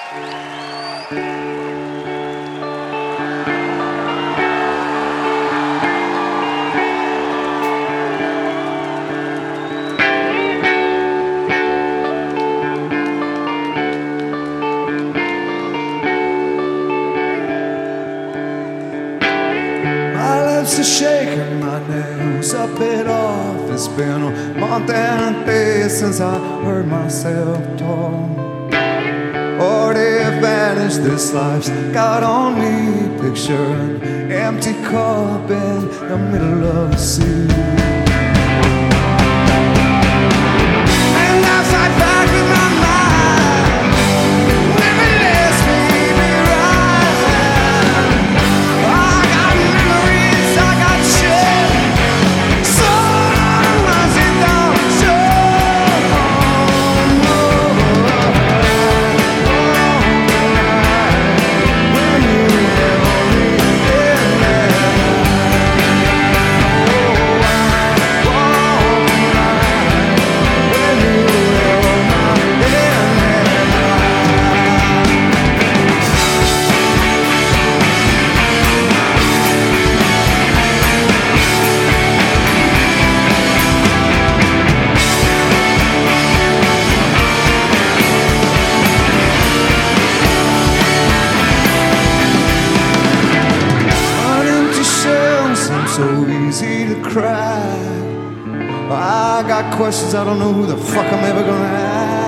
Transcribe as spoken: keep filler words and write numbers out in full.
To shaking my nails, I bit off. It's been a month and a day since I heard myself talk. Already vanished, this life's got on me. Picture an empty cup in the middle of the sea. And I fight back with my mind, never lets me be right. I got memories, I got shit, so runs it down, so when you held me in there, oh, when you held my hand empty shells seem so easy to cry. I got questions, I don't know who the fuck I'm ever gonna ask.